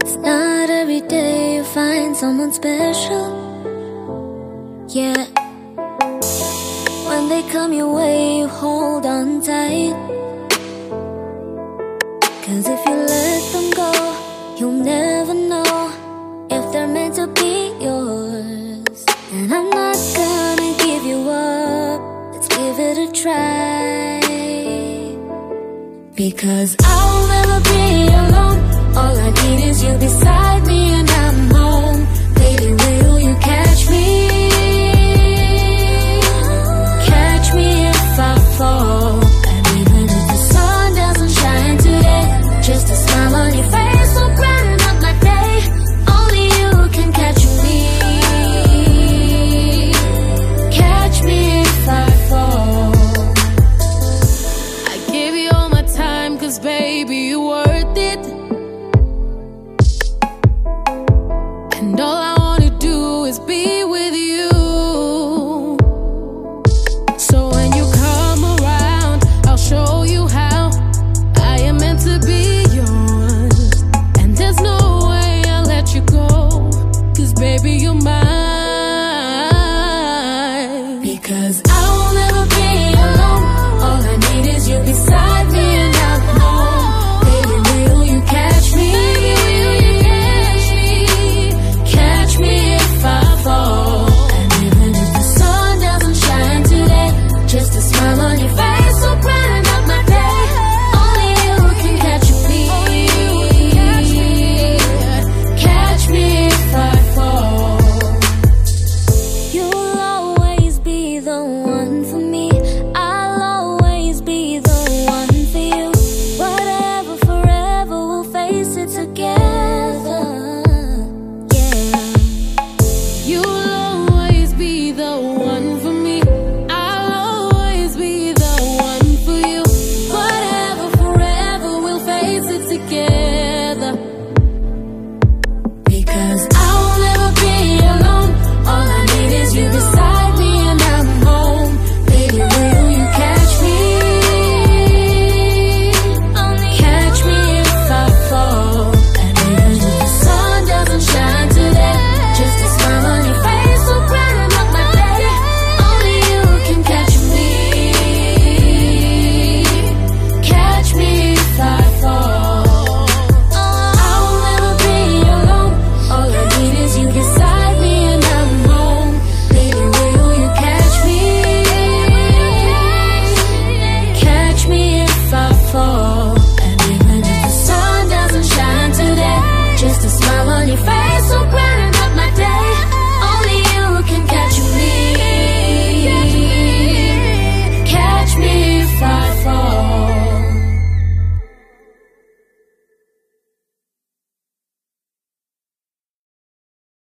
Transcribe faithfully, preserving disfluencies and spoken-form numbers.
Not every day you find someone special. Yeah. When they come your way, you hold on tight. Cause if you let them go, you'll never know if they're meant to be yours. And I'm not gonna give you up, let's give it a try. Because I'll never be alone, all I need is you beside me.